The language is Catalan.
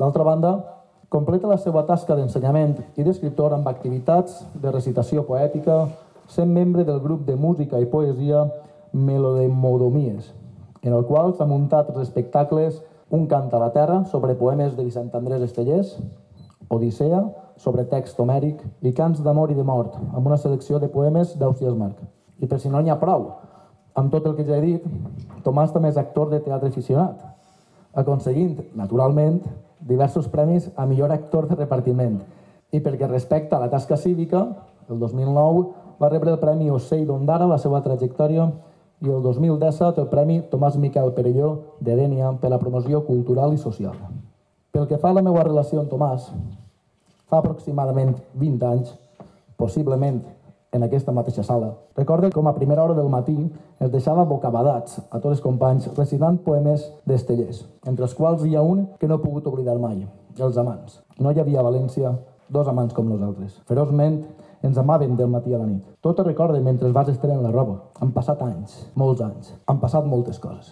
D'altra banda, completa la seva tasca d'ensenyament i d'escriptor amb activitats de recitació poètica, sent membre del grup de música i poesia Melodemodomies, en el qual s'ha muntat els espectacles Un cant a la terra, sobre poemes de Vicent Andrés Estellés, Odissea, sobre text homèric, i Cants d'amor i de mort, amb una selecció de poemes d'Ausiàs Marc. I per si no n'hi ha prou, amb tot el que ja he dit, Tomàs també és actor de teatre aficionat, aconseguint, naturalment, diversos premis a millor actor de repartiment. I perquè respecta a la tasca cívica, el 2009 va rebre el Premi Ocell d'Ondara a la seva trajectòria i el 2017 el Premi Tomàs Miquel Perelló de Dénia per la promoció cultural i social. Pel que fa a la meva relació amb Tomàs, fa aproximadament 20 anys, possiblement en aquesta mateixa sala, recordo com a primera hora del matí es deixava bocabadats a tots els companys recitant poemes d'Estellés, entre els quals hi ha un que no he pogut oblidar mai, Els amants. No hi havia a València dos amants com nosaltres. Feroçment ens amaven del matí a la nit. Tot ho recorde mentre vas estrenant la roba. Han passat anys, molts anys. Han passat moltes coses.